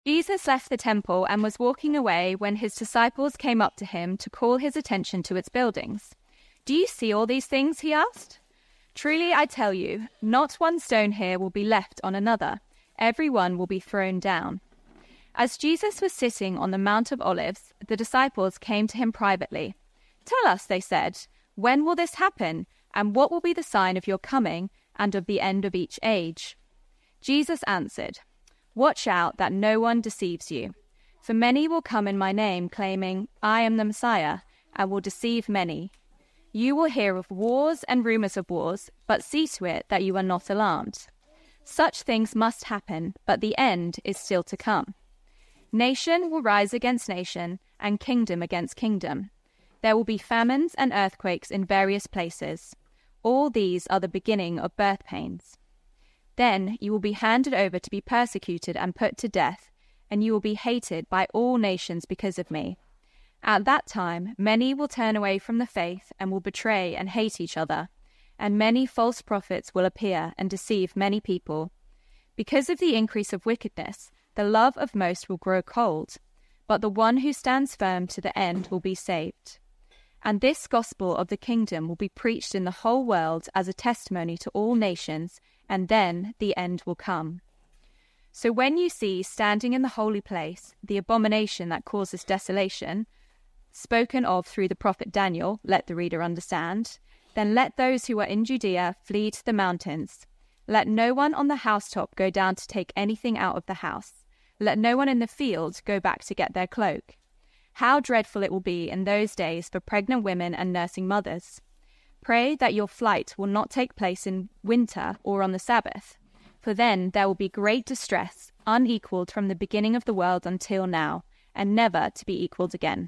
Jesus left the temple and was walking away when his disciples came up to him to call his attention to its buildings. "Do you see all these things?" he asked. "Truly I tell you, not one stone here will be left on another. Every one will be thrown down." As Jesus was sitting on the Mount of Olives, the disciples came to him privately. "Tell us," they said, "when will this happen, and what will be the sign of your coming and of the end of each age?" Jesus answered, "Watch out that no one deceives you. For many will come in my name, claiming, 'I am the Messiah,' and will deceive many. You will hear of wars and rumors of wars, but see to it that you are not alarmed. Such things must happen, but the end is still to come. Nation will rise against nation, and kingdom against kingdom. There will be famines and earthquakes in various places. All these are the beginning of birth pains. Then you will be handed over to be persecuted and put to death, and you will be hated by all nations because of me. At that time, many will turn away from the faith and will betray and hate each other, and many false prophets will appear and deceive many people. Because of the increase of wickedness, the love of most will grow cold, but the one who stands firm to the end will be saved. And this gospel of the kingdom will be preached in the whole world as a testimony to all nations, and then the end will come. So when you see standing in the holy place the abomination that causes desolation, spoken of through the prophet Daniel, let the reader understand, then let those who are in Judea flee to the mountains. Let no one on the housetop go down to take anything out of the house. Let no one in the field go back to get their cloak. How dreadful it will be in those days for pregnant women and nursing mothers. Pray that your flight will not take place in winter or on the Sabbath, for then there will be great distress, unequaled from the beginning of the world until now, and never to be equaled again.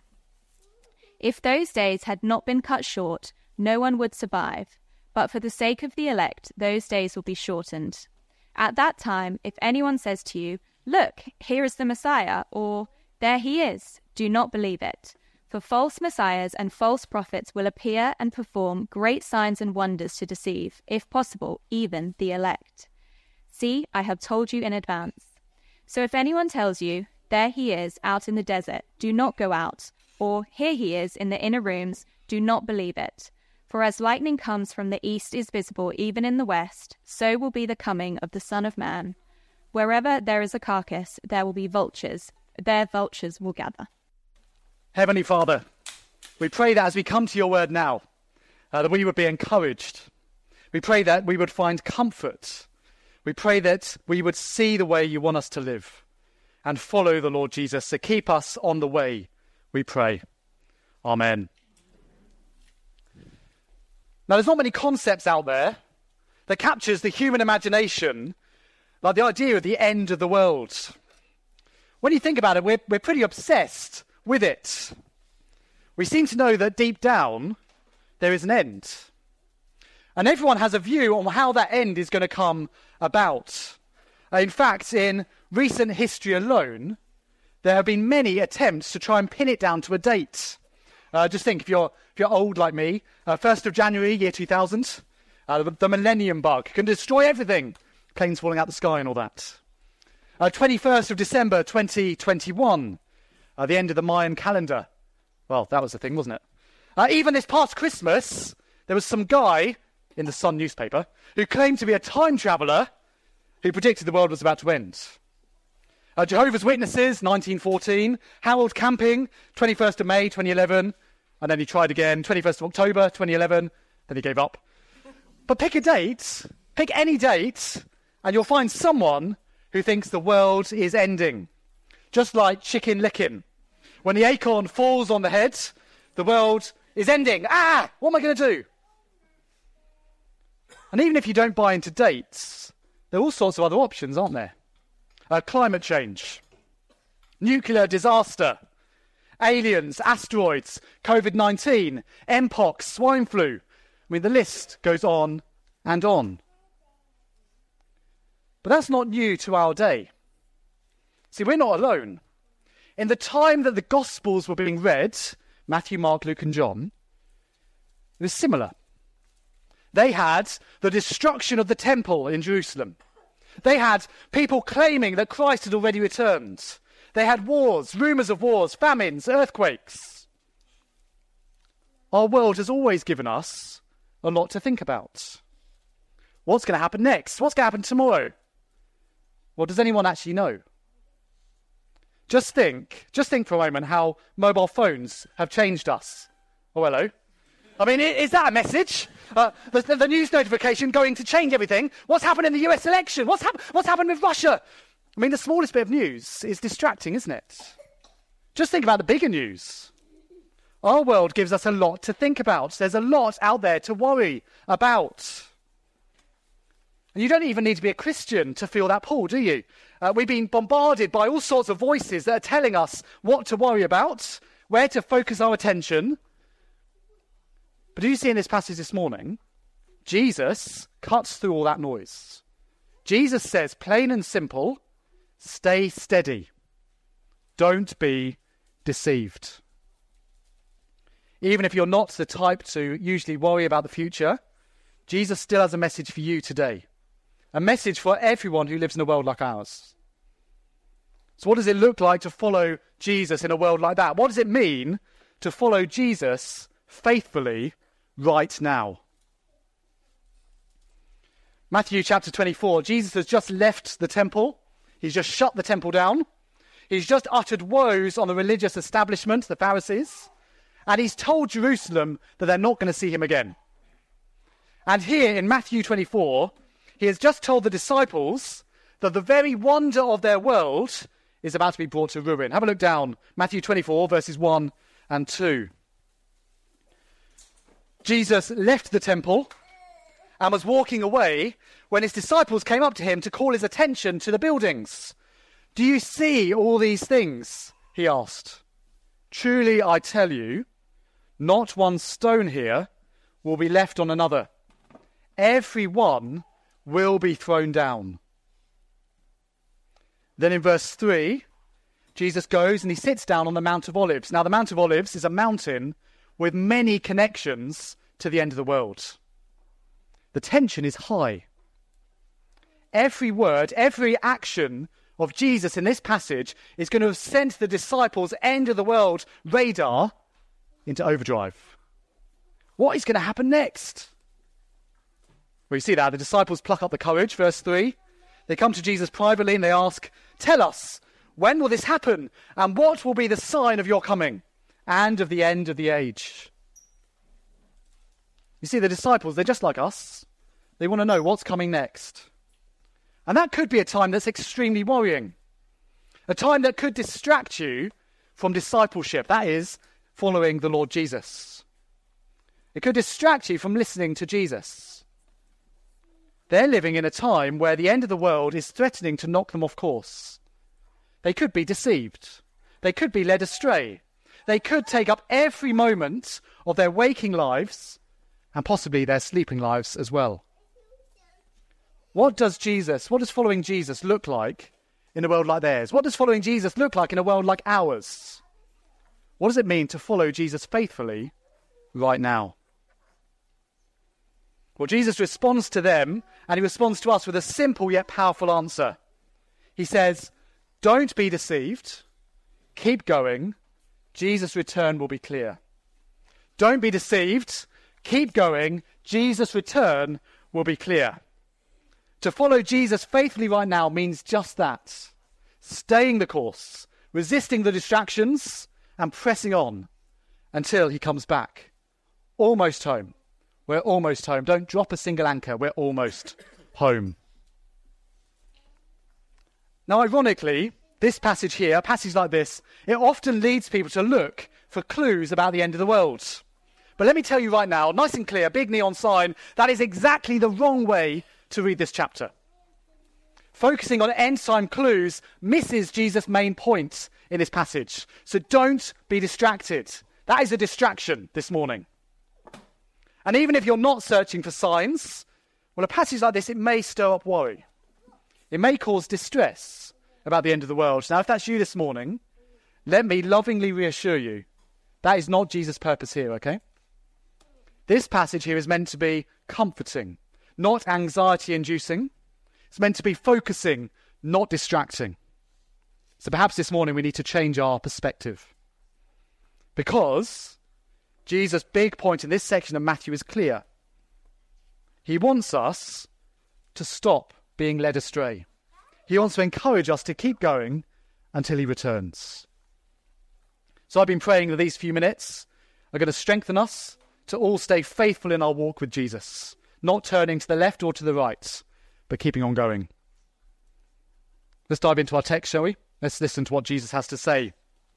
If those days had not been cut short, no one would survive, but for the sake of the elect, those days will be shortened. At that time, if anyone says to you, 'Look, here is the Messiah,' or 'There he is,' do not believe it. For false messiahs and false prophets will appear and perform great signs and wonders to deceive, if possible, even the elect. See, I have told you in advance. So if anyone tells you, 'There he is out in the desert,' do not go out, or 'Here he is in the inner rooms,' do not believe it. For as lightning comes from the east is visible even in the west, so will be the coming of the Son of Man. Wherever there is a carcass, there will be vultures. There vultures will gather." Heavenly Father, we pray that as we come to your word now, that we would be encouraged. We pray that we would find comfort. We pray that we would see the way you want us to live and follow the Lord Jesus. So keep us on the way, we pray. Amen. Now, there's not many concepts out there that captures the human imagination like the idea of the end of the world. When you think about it, we're pretty obsessed with it. We seem to know that deep down there is an end. And everyone has a view on how that end is going to come about. In fact, in recent history alone, there have been many attempts to try and pin it down to a date. Just think, if you're old like me, 1st of January, year 2000, the millennium bug can destroy everything. Planes falling out the sky and all that. 21st of December 2021, the end of the Mayan calendar. Well, that was the thing, wasn't it? Even this past Christmas, there was some guy in the Sun newspaper who claimed to be a time traveller who predicted the world was about to end. Jehovah's Witnesses, 1914. Harold Camping, 21st of May 2011. And then he tried again, 21st of October 2011. Then he gave up. But pick a date, pick any date, and you'll find someone who thinks the world is ending. Just like Chicken Licken. When the acorn falls on the head, the world is ending. What am I going to do? And even if you don't buy into dates, there are all sorts of other options, aren't there? Climate change, nuclear disaster, aliens, asteroids, COVID-19, Mpox, swine flu. I mean, the list goes on and on. But that's not new to our day. See, we're not alone. In the time that the Gospels were being read, Matthew, Mark, Luke and John, it was similar. They had the destruction of the temple in Jerusalem. They had people claiming that Christ had already returned. They had wars, rumours of wars, famines, earthquakes. Our world has always given us a lot to think about. What's going to happen next? What's going to happen tomorrow? Well, does anyone actually know? Just think for a moment how mobile phones have changed us. Oh, hello. I mean, is that a message? The news notification going to change everything. What's happened in the US election? What's happened with Russia? I mean, the smallest bit of news is distracting, isn't it? Just think about the bigger news. Our world gives us a lot to think about. There's a lot out there to worry about. And you don't even need to be a Christian to feel that pull, do you? We've been bombarded by all sorts of voices that are telling us what to worry about, where to focus our attention. But do you see in this passage this morning, Jesus cuts through all that noise. Jesus says, plain and simple, stay steady. Don't be deceived. Even if you're not the type to usually worry about the future, Jesus still has a message for you today. A message for everyone who lives in a world like ours. So what does it look like to follow Jesus in a world like that? What does it mean to follow Jesus faithfully right now? Matthew chapter 24, Jesus has just left the temple. He's just shut the temple down. He's just uttered woes on the religious establishment, the Pharisees. And he's told Jerusalem that they're not going to see him again. And here in Matthew 24, he has just told the disciples that the very wonder of their world is about to be brought to ruin. Have a look down, Matthew 24, verses 1 and 2. Jesus left the temple and was walking away when his disciples came up to him to call his attention to the buildings. Do you see all these things? He asked. Truly, I tell you, not one stone here will be left on another. Every one will be thrown down. Then in verse 3, Jesus goes and he sits down on the Mount of Olives. Now the Mount of Olives is a mountain with many connections to the end of the world. The tension is high. Every word, every action of Jesus in this passage is going to have sent the disciples' end of the world radar into overdrive. What is going to happen next? Well, you see that. The disciples pluck up the courage, verse 3. They come to Jesus privately and they ask, tell us, when will this happen? And what will be the sign of your coming and of the end of the age? You see, the disciples, they're just like us. They want to know what's coming next. And that could be a time that's extremely worrying. A time that could distract you from discipleship. That is, following the Lord Jesus. It could distract you from listening to Jesus. They're living in a time where the end of the world is threatening to knock them off course. They could be deceived. They could be led astray. They could take up every moment of their waking lives and possibly their sleeping lives as well. What does following Jesus look like in a world like theirs? What does following Jesus look like in a world like ours? What does it mean to follow Jesus faithfully right now? Well, Jesus responds to them, and he responds to us with a simple yet powerful answer. He says, don't be deceived. Keep going. Jesus' return will be clear. Don't be deceived. Keep going. Jesus' return will be clear. To follow Jesus faithfully right now means just that. Staying the course, resisting the distractions, and pressing on until he comes back. Almost home. We're almost home. Don't drop a single anchor. We're almost home. Now, ironically, this passage here, a passage like this, it often leads people to look for clues about the end of the world. But let me tell you right now, nice and clear, big neon sign, that is exactly the wrong way to read this chapter. Focusing on end-time clues misses Jesus' main point in this passage. So don't be distracted. That is a distraction this morning. And even if you're not searching for signs, well, a passage like this, it may stir up worry. It may cause distress about the end of the world. Now, if that's you this morning, let me lovingly reassure you, that is not Jesus' purpose here, okay? This passage here is meant to be comforting, not anxiety-inducing. It's meant to be focusing, not distracting. So perhaps this morning we need to change our perspective. Because Jesus' big point in this section of Matthew is clear. He wants us to stop being led astray. He wants to encourage us to keep going until he returns. So I've been praying that these few minutes are going to strengthen us to all stay faithful in our walk with Jesus, not turning to the left or to the right, but keeping on going. Let's dive into our text, shall we? Let's listen to what Jesus has to say.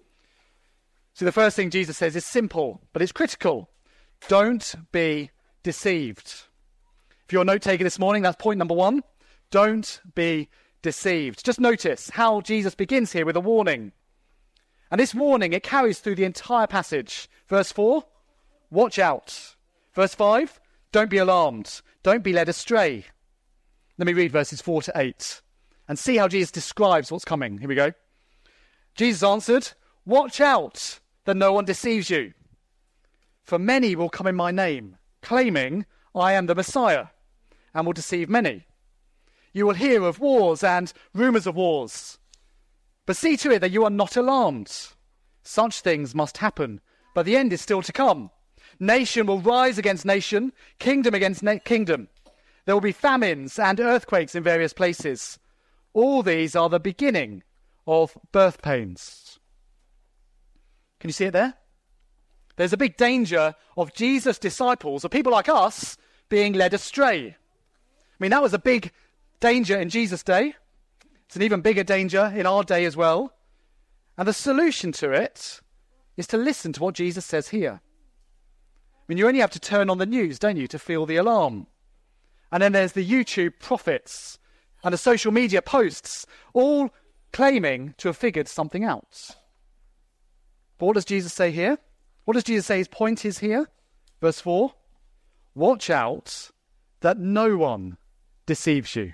So the first thing Jesus says is simple, but it's critical. Don't be deceived. If you're a note taker this morning, that's point number 1. Don't be deceived. Just notice how Jesus begins here with a warning. And this warning, it carries through the entire passage. Verse 4, watch out. Verse 5, don't be alarmed. Don't be led astray. Let me read verses 4 to 8 and see how Jesus describes what's coming. Here we go. Jesus answered, watch out that no one deceives you. For many will come in my name, claiming I am the Messiah, and will deceive many. You will hear of wars and rumours of wars. But see to it that you are not alarmed. Such things must happen, but the end is still to come. Nation will rise against nation, kingdom against kingdom. There will be famines and earthquakes in various places. All these are the beginning of birth pains. Can you see it there? There's a big danger of Jesus' disciples, or people like us, being led astray. I mean, that was a big danger in Jesus' day. It's an even bigger danger in our day as well. And the solution to it is to listen to what Jesus says here. I mean, you only have to turn on the news, don't you, to feel the alarm. And then there's the YouTube prophets and the social media posts, all claiming to have figured something out. But what does Jesus say here? What does Jesus say his point is here? Verse 4, watch out that no one deceives you.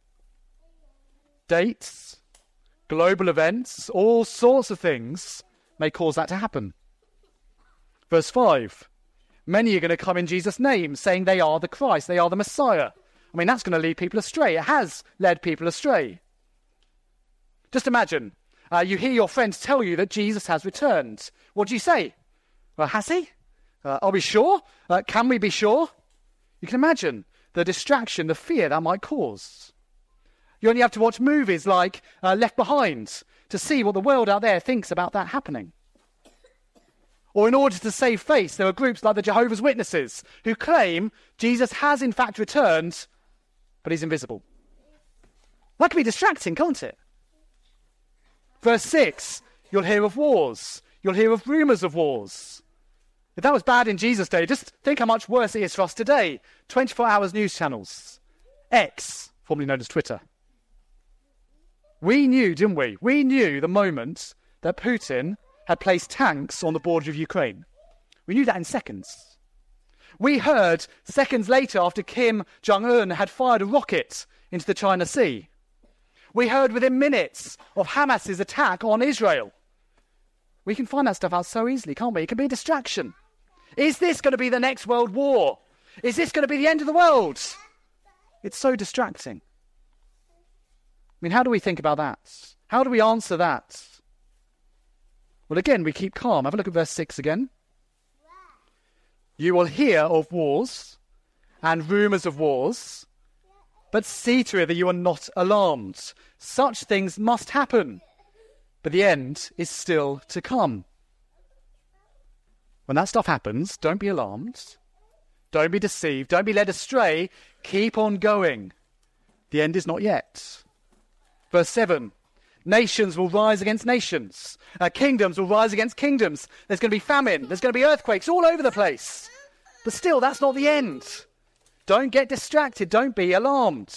Dates, global events, all sorts of things may cause that to happen. Verse 5, many are going to come in Jesus' name, saying they are the Christ, they are the Messiah. I mean, that's going to lead people astray. It has led people astray. Just imagine, you hear your friends tell you that Jesus has returned. What do you say? Well, has he? Are we sure? Can we be sure? You can imagine the distraction, the fear that might cause. You only have to watch movies like Left Behind to see what the world out there thinks about that happening. Or in order to save face, there are groups like the Jehovah's Witnesses who claim Jesus has in fact returned, but he's invisible. That can be distracting, can't it? Verse 6, you'll hear of wars. You'll hear of rumours of wars. If that was bad in Jesus' day, just think how much worse it is for us today. 24 hours news channels. X, formerly known as Twitter. We knew, didn't we? We knew the moment that Putin had placed tanks on the border of Ukraine. We knew that in seconds. We heard seconds later after Kim Jong-un had fired a rocket into the China Sea. We heard within minutes of Hamas's attack on Israel. We can find that stuff out so easily, can't we? It can be a distraction. Is this going to be the next world war? Is this going to be the end of the world? It's so distracting. I mean, how do we think about that? How do we answer that? Well, again, we keep calm. Have a look at verse 6 again. You will hear of wars and rumours of wars, but see to it that you are not alarmed. Such things must happen, but the end is still to come. When that stuff happens, don't be alarmed. Don't be deceived. Don't be led astray. Keep on going. The end is not yet. Verse 7, nations will rise against nations. Kingdoms will rise against kingdoms. There's going to be famine. There's going to be earthquakes all over the place. But still, that's not the end. Don't get distracted. Don't be alarmed.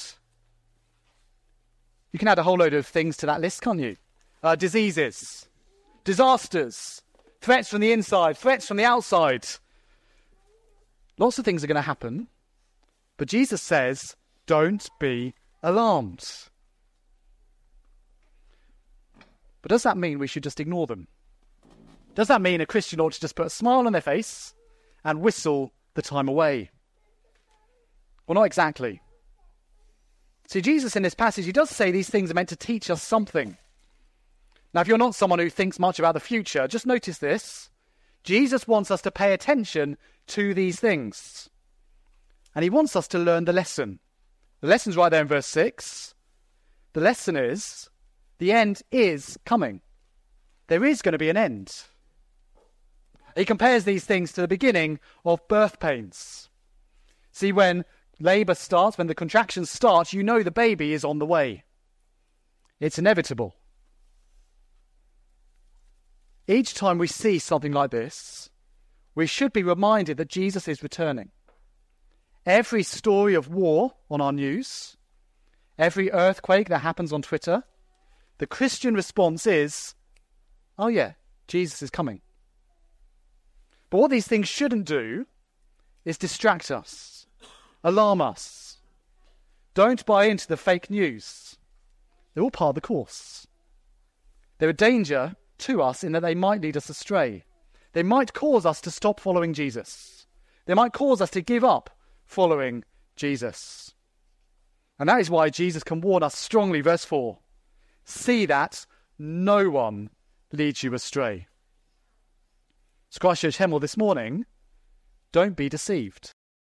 You can add a whole load of things to that list, can't you? Diseases, disasters, threats from the inside, threats from the outside. Lots of things are going to happen. But Jesus says, don't be alarmed. But does that mean we should just ignore them? Does that mean a Christian ought to just put a smile on their face and whistle the time away? Well, not exactly. See, Jesus in this passage, he does say these things are meant to teach us something. Now, if you're not someone who thinks much about the future, just notice this. Jesus wants us to pay attention to these things. And he wants us to learn the lesson. The lesson's right there in verse 6. The lesson is, the end is coming. There is going to be an end. He compares these things to the beginning of birth pains. See, when labour starts, when the contractions start, you know the baby is on the way. It's inevitable. Each time we see something like this, we should be reminded that Jesus is returning. Every story of war on our news, every earthquake that happens on Twitter, the Christian response is, oh yeah, Jesus is coming. But what these things shouldn't do is distract us, alarm us. Don't buy into the fake news. They're all part of the course. They're a danger to us in that they might lead us astray. They might cause us to stop following Jesus. They might cause us to give up following Jesus. And that is why Jesus can warn us strongly, verse 4. See that no one leads you astray. So Christchurch Hemel this morning, don't be deceived.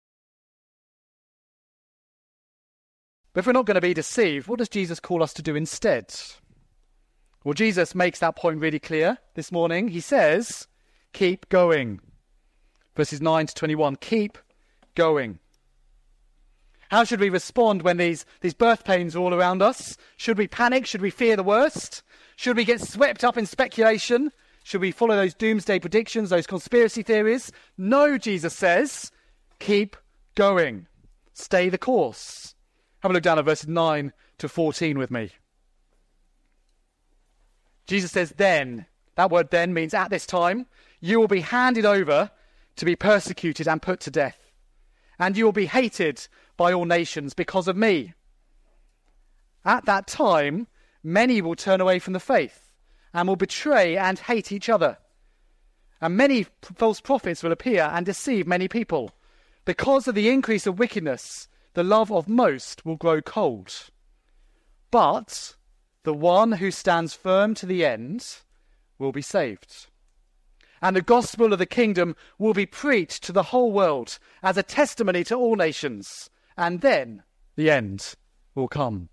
But if we're not going to be deceived, what does Jesus call us to do instead? Well, Jesus makes that point really clear this morning. He says, keep going. Verses 9 to 21, keep going. How should we respond when these birth pains are all around us? Should we panic? Should we fear the worst? Should we get swept up in speculation? Should we follow those doomsday predictions, those conspiracy theories? No, Jesus says, keep going. Stay the course. Have a look down at verses 9 to 14 with me. Jesus says, then, that word then means at this time, you will be handed over to be persecuted and put to death. And you will be hated by all nations because of me. At that time, many will turn away from the faith and will betray and hate each other. And many false prophets will appear and deceive many people. Because of the increase of wickedness, the love of most will grow cold. But the one who stands firm to the end will be saved. And the gospel of the kingdom will be preached to the whole world as a testimony to all nations. And then the end will come.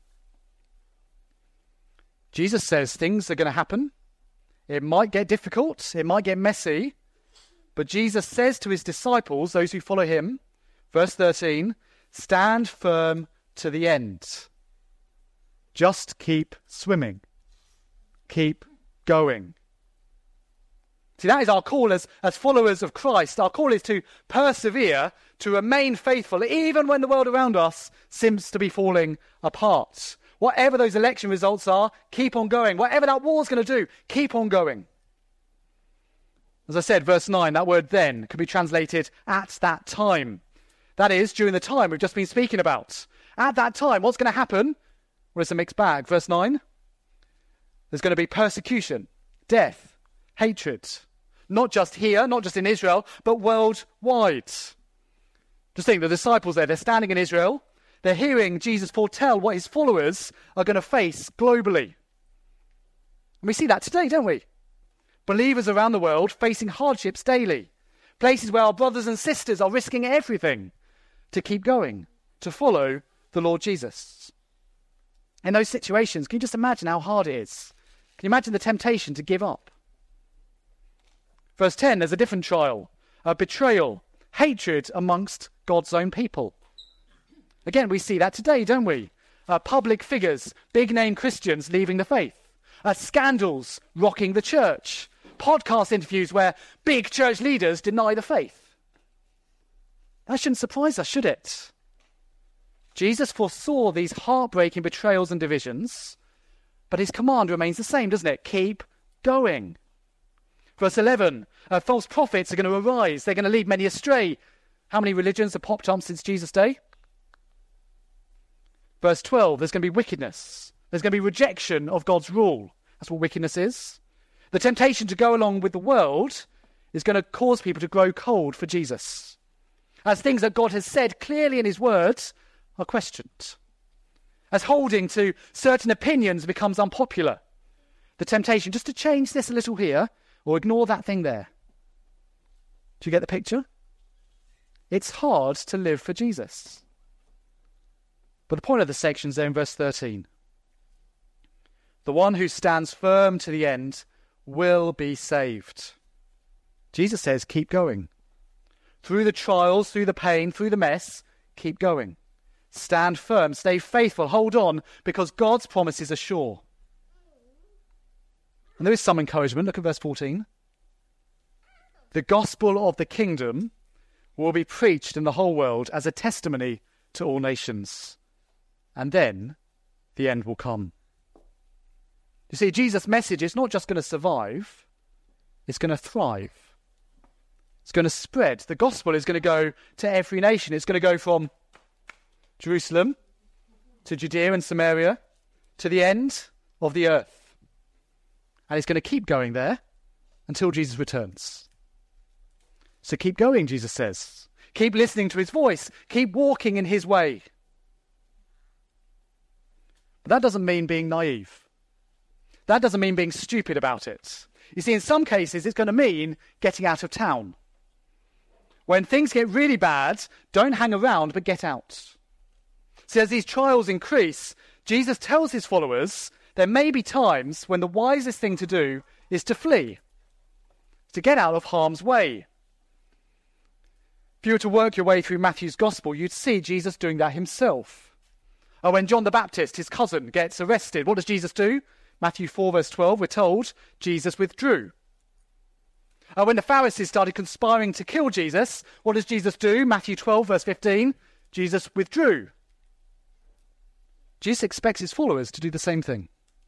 Jesus says things are going to happen. It might get difficult. It might get messy. But Jesus says to his disciples, those who follow him, verse 13, stand firm to the end. Just keep swimming. Keep going. See, that is our call as followers of Christ. Our call is to persevere, to remain faithful, even when the world around us seems to be falling apart. Whatever those election results are, keep on going. Whatever that war's going to do, keep on going. As I said, verse 9, that word then could be translated at that time. That is, during the time we've just been speaking about. At that time, what's going to happen? Well, it's a mixed bag. Verse 9, there's going to be persecution, death, hatred. Not just here, not just in Israel, but worldwide. Just think, the disciples there, they're standing in Israel. They're hearing Jesus foretell what his followers are going to face globally. And we see that today, don't we? Believers around the world facing hardships daily. Places where our brothers and sisters are risking everything to keep going, to follow the Lord Jesus. In those situations, can you just imagine how hard it is? Can you imagine the temptation to give up? Verse 10, there's a different trial, a betrayal, hatred amongst God's own people. Again, we see that today, don't we? Public figures, big-name Christians leaving the faith. Scandals rocking the church. Podcast interviews where big church leaders deny the faith. That shouldn't surprise us, should it? Jesus foresaw these heartbreaking betrayals and divisions, but his command remains the same, doesn't it? Keep going. Verse 11, false prophets are going to arise. They're going to lead many astray. How many religions have popped up since Jesus' day? Verse 12, there's going to be wickedness. There's going to be rejection of God's rule. That's what wickedness is. The temptation to go along with the world is going to cause people to grow cold for Jesus, as things that God has said clearly in his words are questioned, as holding to certain opinions becomes unpopular, the temptation just to change this a little here or ignore that thing there. Do you get the picture? It's hard to live for Jesus. But the point of the section is there in verse 13. The one who stands firm to the end will be saved. Jesus says, keep going. Through the trials, through the pain, through the mess, keep going. Stand firm, stay faithful, hold on, because God's promises are sure. And there is some encouragement. Look at verse 14. The gospel of the kingdom will be preached in the whole world as a testimony to all nations. And then the end will come. You see, Jesus' message is not just going to survive, it's going to thrive. It's going to spread. The gospel is going to go to every nation. It's going to go from Jerusalem to Judea and Samaria to the end of the earth. And it's going to keep going there until Jesus returns. So keep going, Jesus says. Keep listening to his voice. Keep walking in his way. But that doesn't mean being naive. That doesn't mean being stupid about it. You see, in some cases, it's going to mean getting out of town. When things get really bad, don't hang around, but get out. See, as these trials increase, Jesus tells his followers there may be times when the wisest thing to do is to flee, to get out of harm's way. If you were to work your way through Matthew's gospel, you'd see Jesus doing that himself. When John the Baptist, his cousin, gets arrested, what does Jesus do? Matthew 4 verse 12, we're told, Jesus withdrew. When the Pharisees started conspiring to kill Jesus, what does Jesus do? Matthew 12 verse 15, Jesus withdrew. Jesus expects his followers to do the same thing.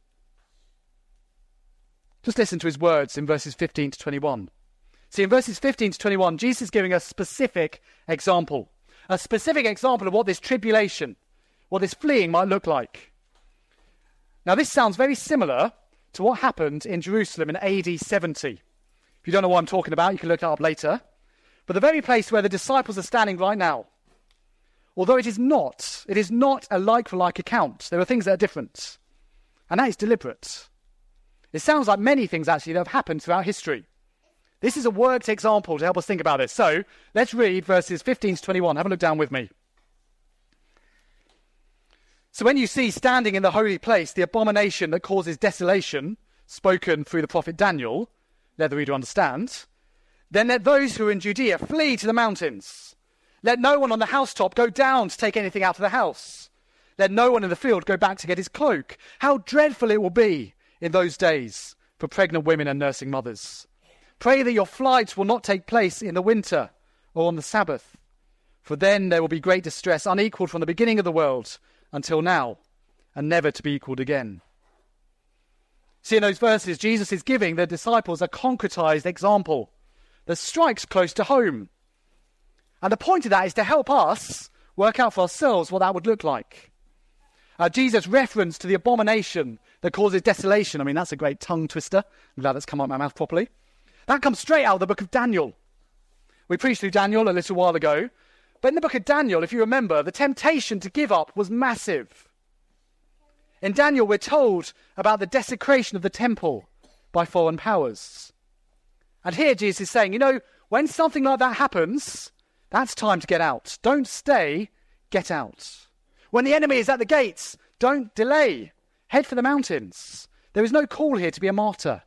Just listen to his words in verses 15 to 21. See, in verses 15 to 21, Jesus is giving a specific example of what this tribulation, what this fleeing might look like. Now, this sounds very similar to what happened in Jerusalem in AD 70. If you don't know what I'm talking about, you can look it up later. But the very place where the disciples are standing right now, although it is not a like-for-like account. There are things that are different. And that is deliberate. It sounds like many things, actually, that have happened throughout history. This is a worked example to help us think about this. So, let's read verses 15 to 21. Have a look down with me. So when you see standing in the holy place the abomination that causes desolation, spoken through the prophet Daniel, let the reader understand, then let those who are in Judea flee to the mountains. Let no one on the housetop go down to take anything out of the house. Let no one in the field go back to get his cloak. How dreadful it will be in those days for pregnant women and nursing mothers. Pray that your flights will not take place in the winter or on the Sabbath, for then there will be great distress, unequaled from the beginning of the world until now, and never to be equaled again. See, in those verses, Jesus is giving the disciples a concretized example that strikes close to home. And the point of that is to help us work out for ourselves what that would look like. Jesus' reference to the abomination that causes desolation, I mean, that's a great tongue twister. I'm glad that's come out of my mouth properly. That comes straight out of the book of Daniel. We preached through Daniel a little while ago. But in the book of Daniel, if you remember, the temptation to give up was massive. In Daniel, we're told about the desecration of the temple by foreign powers. And here Jesus is saying, when something like that happens, that's time to get out. Don't stay, get out. When the enemy is at the gates, don't delay. Head for the mountains. There is no call here to be a martyr.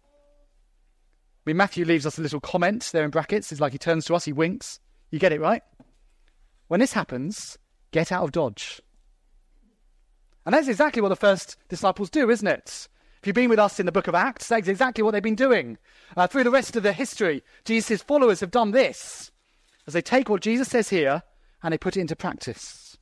I mean, Matthew leaves us a little comment there in brackets. It's like he turns to us, he winks. You get it, right? When this happens, get out of Dodge. And that's exactly what the first disciples do, isn't it? If you've been with us in the book of Acts, that's exactly what they've been doing. Through the rest of the history, Jesus' followers have done this, as they take what Jesus says here and they put it into practice.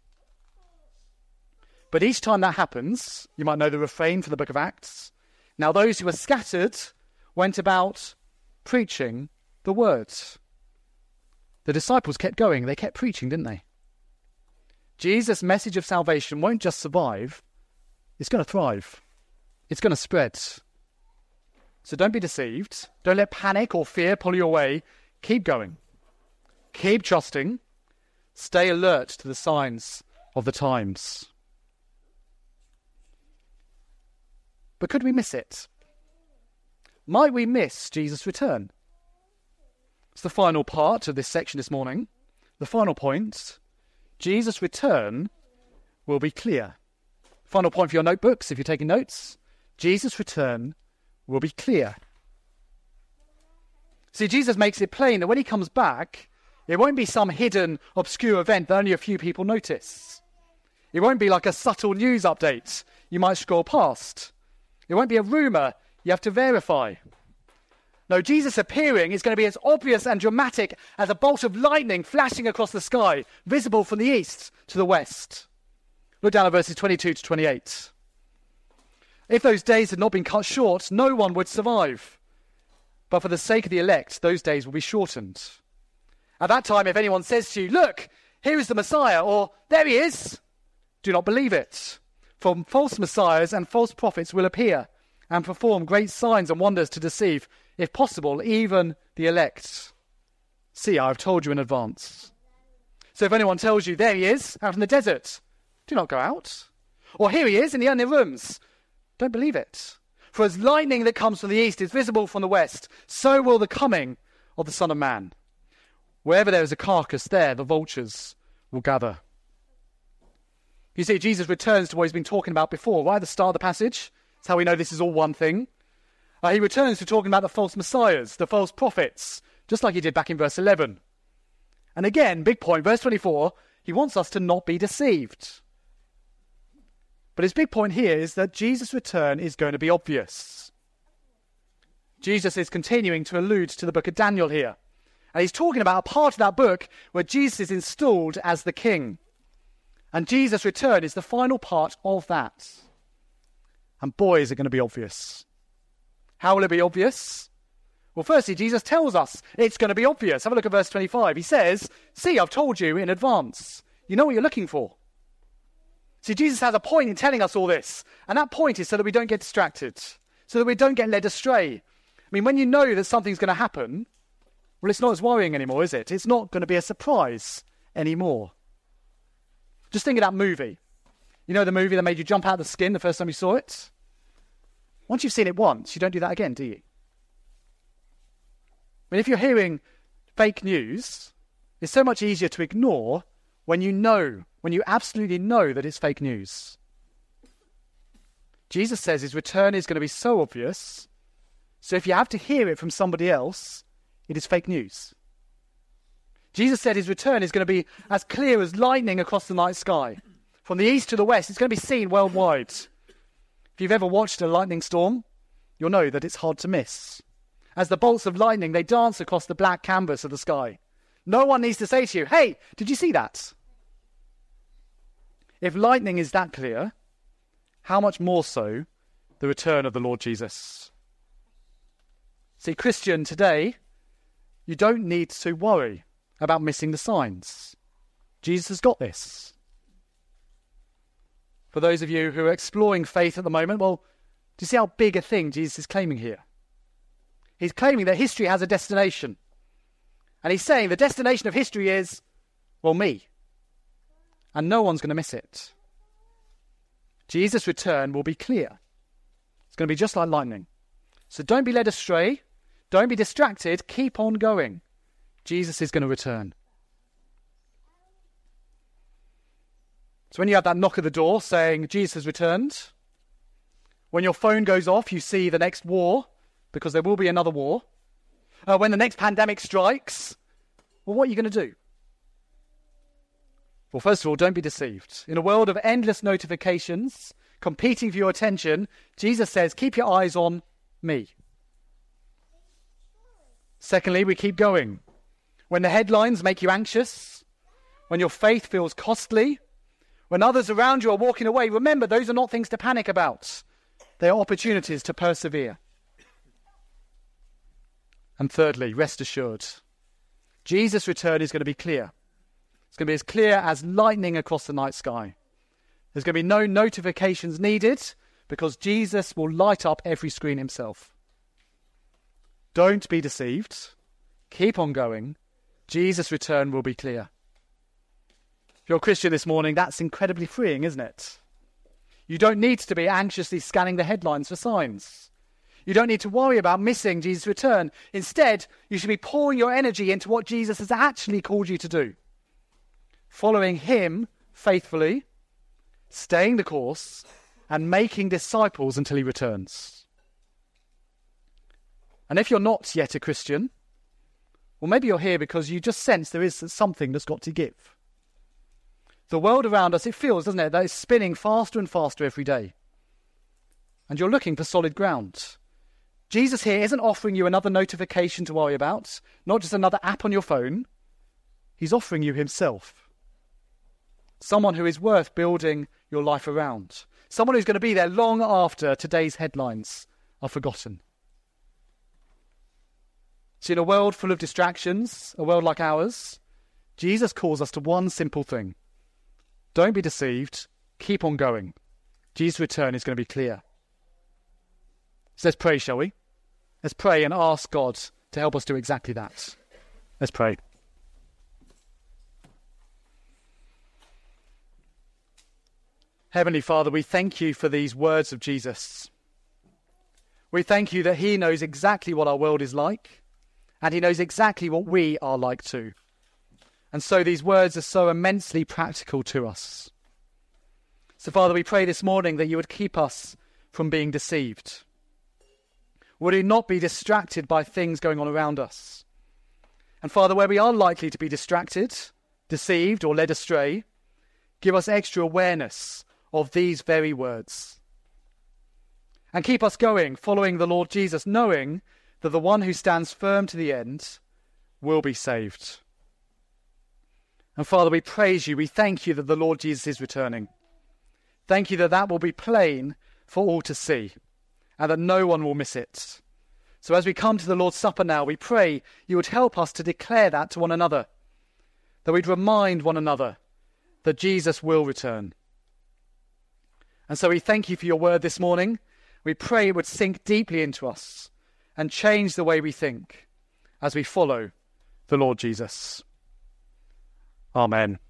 But each time that happens, you might know the refrain from the book of Acts. Now those who were scattered went about preaching the word. The disciples kept going. They kept preaching, didn't they? Jesus' message of salvation won't just survive. It's going to thrive. It's going to spread. So don't be deceived. Don't let panic or fear pull you away. Keep going. Keep trusting. Stay alert to the signs of the times. But could we miss it? Might we miss Jesus' return? It's the final part of this section this morning. The final point, Jesus' return will be clear. Final point for your notebooks, if you're taking notes. Jesus' return will be clear. See, Jesus makes it plain that when he comes back, it won't be some hidden, obscure event that only a few people notice. It won't be like a subtle news update you might scroll past. It won't be a rumour you have to verify. No, Jesus appearing is going to be as obvious and dramatic as a bolt of lightning flashing across the sky, visible from the east to the west. Look down at verses 22 to 28. If those days had not been cut short, no one would survive. But for the sake of the elect, those days will be shortened. At that time, if anyone says to you, "Look, here is the Messiah," or "There he is," do not believe it. For false messiahs and false prophets will appear and perform great signs and wonders to deceive, if possible, even the elect. See, I have told you in advance. So if anyone tells you, "There he is, out in the desert," do not go out. Or, "Here he is in the inner rooms," don't believe it. For as lightning that comes from the east is visible from the west, so will the coming of the Son of Man. Wherever there is a carcass, there the vultures will gather. You see, Jesus returns to what he's been talking about before, right at the start of the passage. That's how we know this is all one thing. He returns to talking about the false messiahs, the false prophets, just like he did back in verse 11. And again, big point, verse 24, he wants us to not be deceived. But his big point here is that Jesus' return is going to be obvious. Jesus is continuing to allude to the book of Daniel here. And he's talking about a part of that book where Jesus is installed as the king. And Jesus' return is the final part of that. And boy, is it going to be obvious. How will it be obvious? Well, firstly, Jesus tells us it's going to be obvious. Have a look at verse 25. He says, "See, I've told you in advance. You know what you're looking for." See, Jesus has a point in telling us all this. And that point is so that we don't get distracted. So that we don't get led astray. I mean, when you know that something's going to happen, well, it's not as worrying anymore, is it? It's not going to be a surprise anymore. Just think of that movie. You know the movie that made you jump out of the skin the first time you saw it? Once you've seen it once, you don't do that again, do you? I mean, if you're hearing fake news, it's so much easier to ignore when you absolutely know that it's fake news. Jesus says his return is going to be so obvious, so if you have to hear it from somebody else, it is fake news. Jesus said his return is going to be as clear as lightning across the night sky. From the east to the west, it's going to be seen worldwide. If you've ever watched a lightning storm, you'll know that it's hard to miss. As the bolts of lightning, they dance across the black canvas of the sky. No one needs to say to you, "Hey, did you see that?" If lightning is that clear, how much more so the return of the Lord Jesus? See, Christian, today, you don't need to worry about missing the signs. Jesus has got this. For those of you who are exploring faith at the moment, well, do you see how big a thing Jesus is claiming here? He's claiming that history has a destination. And he's saying the destination of history is, well, me. And no one's going to miss it. Jesus' return will be clear. It's going to be just like lightning. So don't be led astray. Don't be distracted. Keep on going. Jesus is going to return. So when you have that knock at the door saying Jesus has returned, when your phone goes off, you see the next war, because there will be another war. When the next pandemic strikes, well, what are you going to do? Well, first of all, don't be deceived. In a world of endless notifications competing for your attention, Jesus says, keep your eyes on me. Secondly, we keep going. When the headlines make you anxious, when your faith feels costly, when others around you are walking away, remember, those are not things to panic about. They are opportunities to persevere. And thirdly, rest assured, Jesus' return is going to be clear. It's going to be as clear as lightning across the night sky. There's going to be no notifications needed because Jesus will light up every screen himself. Don't be deceived. Keep on going. Jesus' return will be clear. If you're a Christian this morning, that's incredibly freeing, isn't it? You don't need to be anxiously scanning the headlines for signs. You don't need to worry about missing Jesus' return. Instead, you should be pouring your energy into what Jesus has actually called you to do. Following him faithfully, staying the course, and making disciples until he returns. And if you're not yet a Christian, well, maybe you're here because you just sense there is something that's got to give. The world around us, it feels, doesn't it, that it's spinning faster and faster every day. And you're looking for solid ground. Jesus here isn't offering you another notification to worry about, not just another app on your phone. He's offering you himself. Someone who is worth building your life around. Someone who's going to be there long after today's headlines are forgotten. See, in a world full of distractions, a world like ours, Jesus calls us to one simple thing. Don't be deceived. Keep on going. Jesus' return is going to be clear. So let's pray, shall we? Let's pray and ask God to help us do exactly that. Let's pray. Heavenly Father, we thank you for these words of Jesus. We thank you that he knows exactly what our world is like, and he knows exactly what we are like too. And so these words are so immensely practical to us. So Father, we pray this morning that you would keep us from being deceived. Would we not be distracted by things going on around us? And Father, where we are likely to be distracted, deceived, or led astray, give us extra awareness of these very words. And keep us going, following the Lord Jesus, knowing that the one who stands firm to the end will be saved. And Father, we praise you. We thank you that the Lord Jesus is returning. Thank you that that will be plain for all to see, and that no one will miss it. So as we come to the Lord's Supper now, we pray you would help us to declare that to one another, that we'd remind one another that Jesus will return. And so we thank you for your word this morning. We pray it would sink deeply into us and change the way we think as we follow the Lord Jesus. Amen.